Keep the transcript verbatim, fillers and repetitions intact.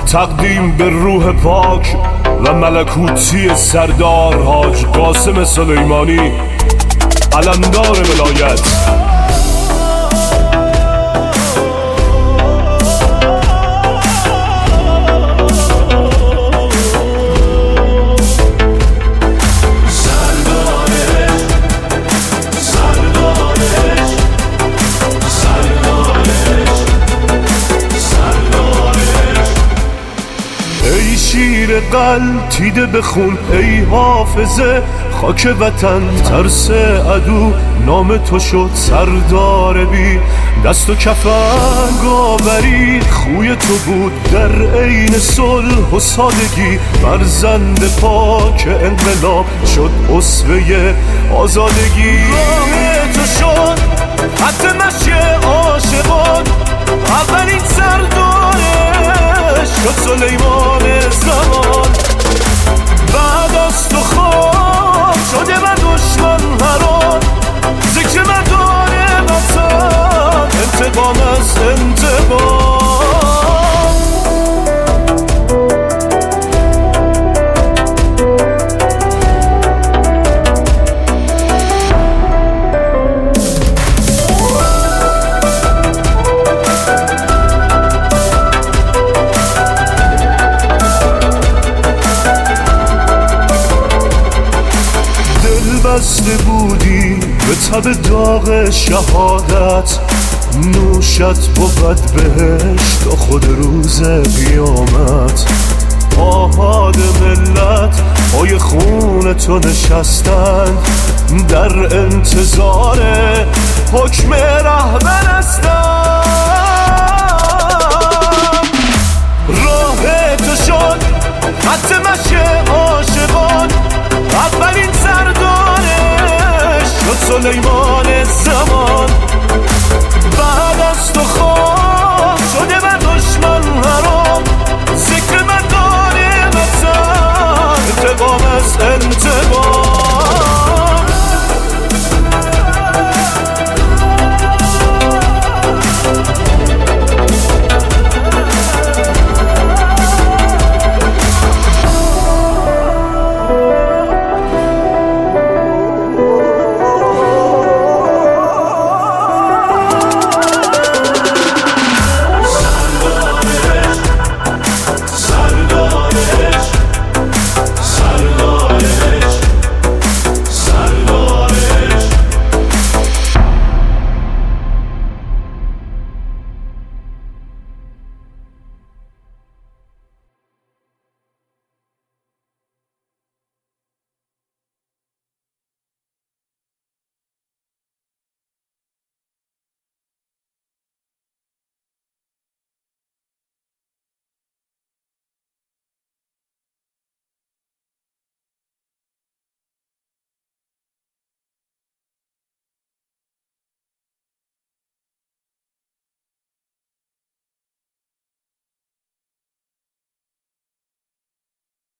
تقدیم به روح پاک و ملکوتی سردار حاج قاسم سلیمانی، علمدار ولایت. ای شیر غلتیده بخون ای حافظه، خاک وطن ترس عدو نام تو شد سردار بی دست و کفن گاوری خوی تو بود در عین صلح و سادگی، فرزند پاک انقلاب شد اسوه آزادگی. راه تو شد خط مشی عاشقان، اولین سردارش شد سلیمان زمان. بعد از تو خواب شده و دشمن هران، ذکر مدار وطن انتقام از انتقام. بسته بودی به تب داغ شهادت، نوشت بود بهشت تا خود روز قیامت. آهاد ملت پای خون تو نشستن، در انتظار حکم رهبر هستن. راه تو شد خط مشی عاشقان، اولین سردارش شد سلیمان